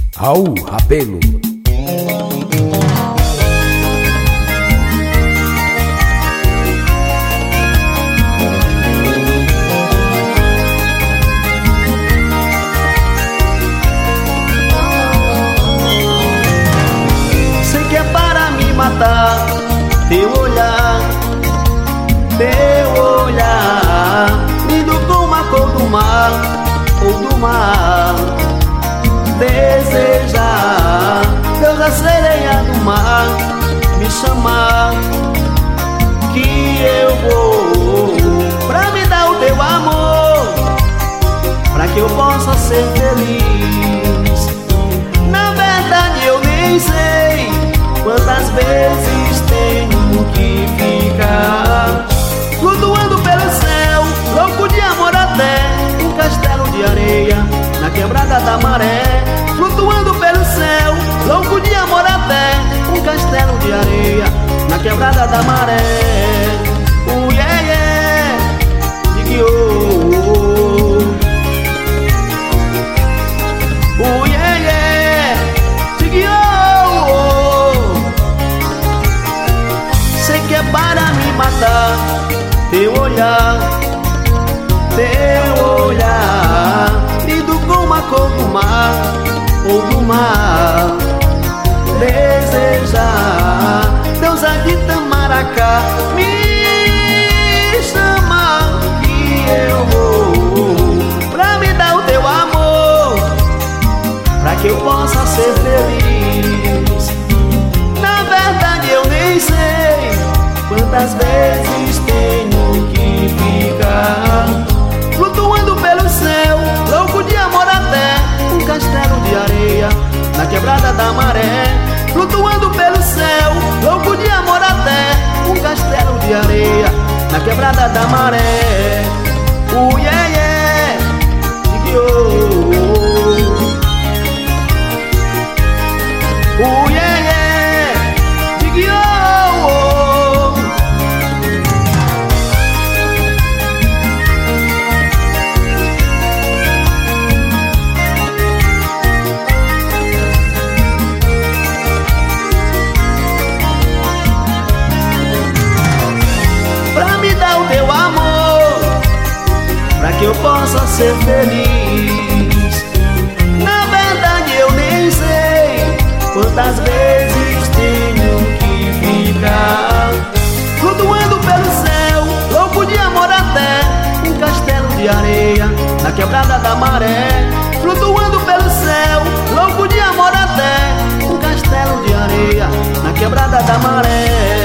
Raul Rabelo. Sei que é para me matar, teu olhar, lindo como a cor do mar ou do mar. Desejar, Deus a sereia do mar me chamar, que eu vou pra me dar o teu amor, pra que eu possa ser feliz. Na verdade eu nem sei quantas vezes tenho que ficar flutuando pelo céu, louco de amor até um castelo de areia na quebrada da maré. Flutuando pelo céu, louco de amor até um castelo de areia na quebrada da maré. Yeah, yeah, digue yeah, yeah, digue sei que é para me matar, teu olhar, lindo como a cor do mar ou do mar. Desejar, Deus há de Tamaracá me chama, que eu vou pra me dar o teu amor, pra que eu possa ser feliz. Na verdade eu nem sei quantas vezes tenho que ficar flutuando pelo céu, louco de amor até um castelo de areia na quebrada da maré. Flutuando pelo céu, louco de amor até um castelo de areia na quebrada da maré. Yeah, yeah, yeah, yeah, digue que eu possa ser feliz. Na verdade eu nem sei quantas vezes tenho que ficar flutuando pelo céu, louco de amor até um castelo de areia na quebrada da maré. Flutuando pelo céu, louco de amor até um castelo de areia na quebrada da maré.